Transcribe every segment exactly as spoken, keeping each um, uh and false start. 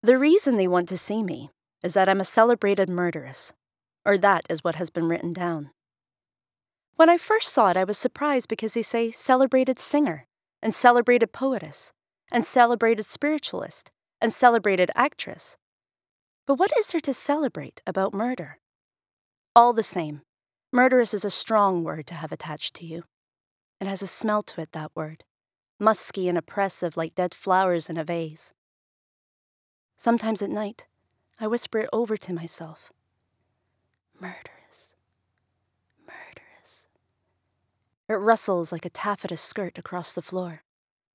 The reason they want to see me is that I'm a celebrated murderess, or that is what has been written down. When I first saw it, I was surprised because they say celebrated singer, and celebrated poetess, and celebrated spiritualist, and celebrated actress. But what is there to celebrate about murder? All the same, murderess is a strong word to have attached to you. It has a smell to it, that word, musky and oppressive like dead flowers in a vase. Sometimes at night, I whisper it over to myself. Murderous, murderous. It rustles like a taffeta skirt across the floor.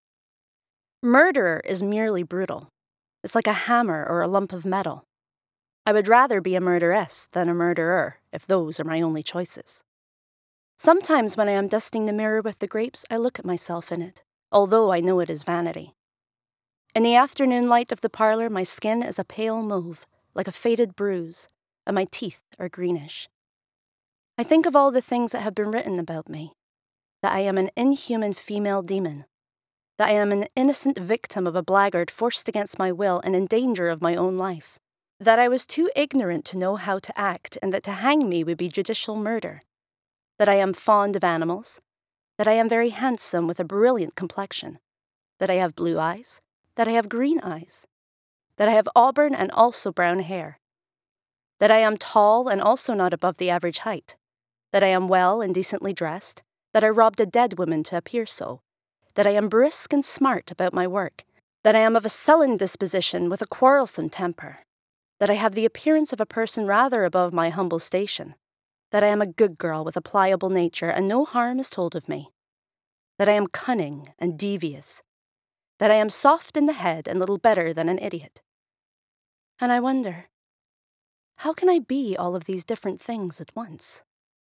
Murderer is merely brutal. It's like a hammer or a lump of metal. I would rather be a murderess than a murderer, if those are my only choices. Sometimes when I am dusting the mirror with the grapes, I look at myself in it, although I know it is vanity. In the afternoon light of the parlor, my skin is a pale mauve, like a faded bruise, and my teeth are greenish. I think of all the things that have been written about me, that I am an inhuman female demon, that I am an innocent victim of a blackguard forced against my will and in danger of my own life, that I was too ignorant to know how to act and that to hang me would be judicial murder, that I am fond of animals, that I am very handsome with a brilliant complexion, that I have blue eyes, that I have green eyes, that I have auburn and also brown hair, that I am tall and also not above the average height, that I am well and decently dressed, that I robbed a dead woman to appear so, that I am brisk and smart about my work, that I am of a sullen disposition with a quarrelsome temper, that I have the appearance of a person rather above my humble station, that I am a good girl with a pliable nature and no harm is told of me, that I am cunning and devious, that I am soft in the head and little better than an idiot. And I wonder, how can I be all of these different things at once?